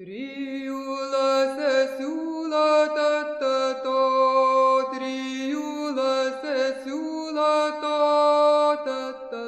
Trijulă se siūlă ta-ta-to, trijulă se siūlă ta-ta-ta.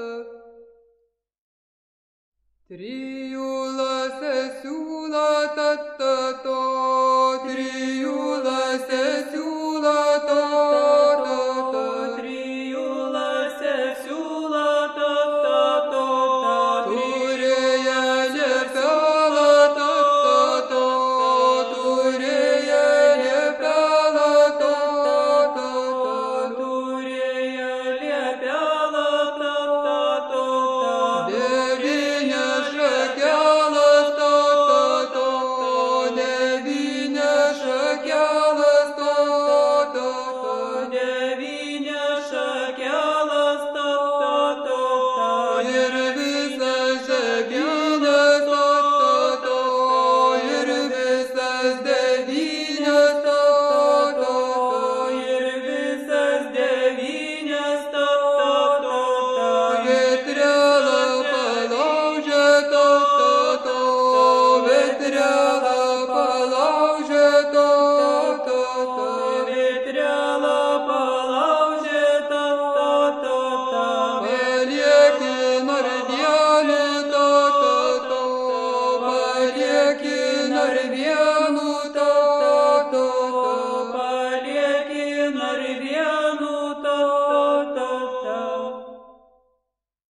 Trijulă se siūlă ta-ta-to, trijulă se siūlă ta-ta-ta. Trijulă se siūlă ta-ta-to. Turėja liepelą ta-ta-to, turėja liepelą ta-ta-ta. Turėja liepelą ta-ta-to. Devynias šakelas ta-ta-to, devynias šakelas ta-ta-to. Devynias šakelas ta-ta-to. Ir visas žemynas ta-ta-to, ir visas devynias ta-ta-to. Ir visas devynias ta-ta-to. Vitrelą palaužė ta-ta-to, vitrelą palaužė ta-ta-to. Vitrelą palaužė ta-ta-ta. Palieki narvelį ta-ta-to, palieki narvelį.